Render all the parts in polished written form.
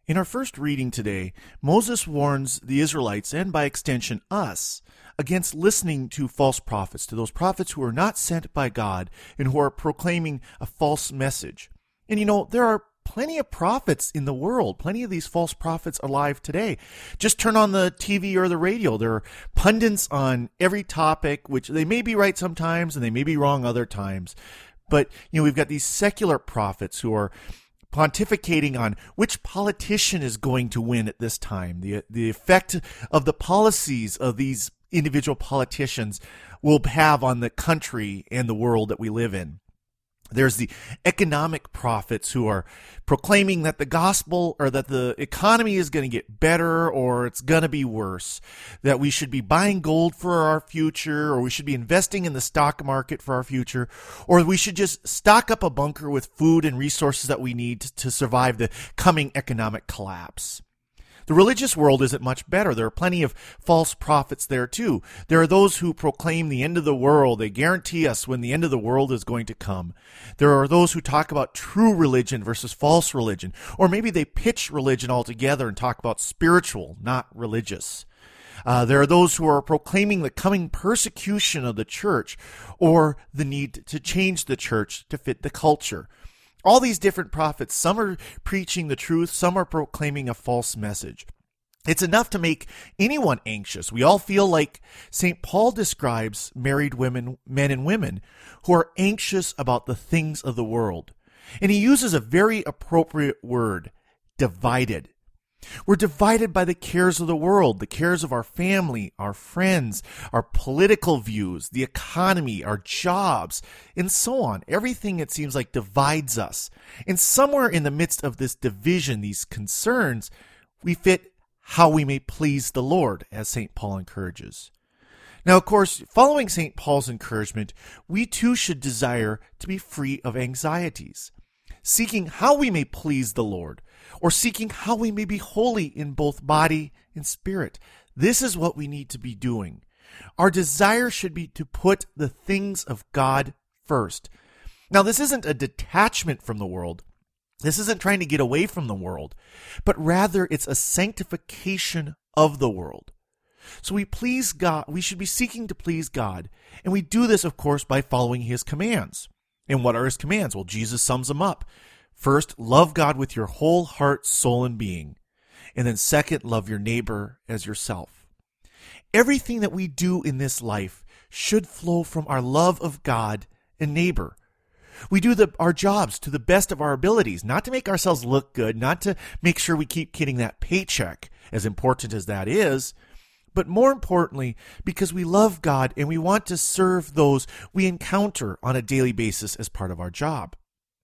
In our first reading today, Moses warns the Israelites, and by extension us, against listening to false prophets, to those prophets who are not sent by God and who are proclaiming a false message. And there are plenty of prophets in the world, plenty of these false prophets alive today. Just turn on the TV or the radio. There are pundits on every topic, which they may be right sometimes and they may be wrong other times. But, we've got these secular prophets who are pontificating on which politician is going to win at this time. The effect of the policies of these individual politicians will have on the country and the world that we live in. There's the economic prophets who are proclaiming that the gospel or that the economy is going to get better or it's going to be worse, that we should be buying gold for our future, or we should be investing in the stock market for our future, or we should just stock up a bunker with food and resources that we need to survive the coming economic collapse. The religious world isn't much better. There are plenty of false prophets there too. There are those who proclaim the end of the world. They guarantee us when the end of the world is going to come. There are those who talk about true religion versus false religion. Or maybe they pitch religion altogether and talk about spiritual, not religious. There are those who are proclaiming the coming persecution of the church or the need to change the church to fit the culture. All these different prophets, some are preaching the truth, some are proclaiming a false message. It's enough to make anyone anxious. We all feel like St. Paul describes married women, men and women who are anxious about the things of the world. And he uses a very appropriate word, divided. We're divided by the cares of the world, the cares of our family, our friends, our political views, the economy, our jobs, and so on. Everything, it seems like, divides us. And somewhere in the midst of this division, these concerns, we fit how we may please the Lord, as St. Paul encourages. Now, of course, following St. Paul's encouragement, we too should desire to be free of anxieties, seeking how we may please the Lord, or seeking how we may be holy in both body and spirit. This is what we need to be doing. Our desire should be to put the things of God first. Now, this isn't a detachment from the world. This isn't trying to get away from the world, but rather it's a sanctification of the world. So we please God. We should be seeking to please God, and we do this, of course, by following His commands. And what are His commands? Well, Jesus sums them up. First, love God with your whole heart, soul, and being. And then second, love your neighbor as yourself. Everything that we do in this life should flow from our love of God and neighbor. We do our jobs to the best of our abilities, not to make ourselves look good, not to make sure we keep getting that paycheck, as important as that is, but more importantly, because we love God and we want to serve those we encounter on a daily basis as part of our job.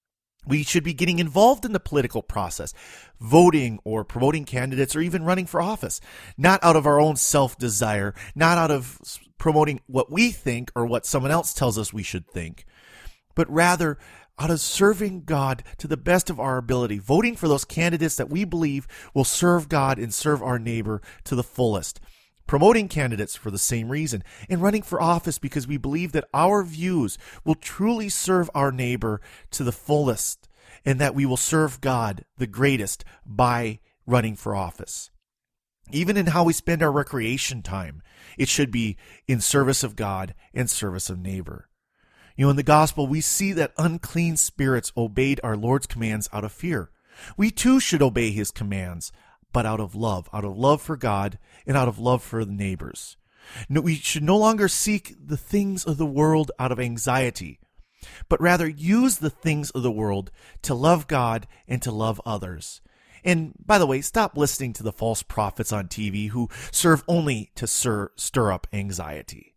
We should be getting involved in the political process, voting or promoting candidates or even running for office, not out of our own self-desire, not out of promoting what we think or what someone else tells us we should think, but rather out of serving God to the best of our ability, voting for those candidates that we believe will serve God and serve our neighbor to the fullest. Promoting candidates for the same reason, and running for office because we believe that our views will truly serve our neighbor to the fullest, and that we will serve God the greatest by running for office. Even in how we spend our recreation time, it should be in service of God and service of neighbor. In the gospel, we see that unclean spirits obeyed our Lord's commands out of fear. We too should obey His commands, but out of love for God and out of love for the neighbors. No, we should no longer seek the things of the world out of anxiety, but rather use the things of the world to love God and to love others. And by the way, stop listening to the false prophets on TV who serve only to stir up anxiety.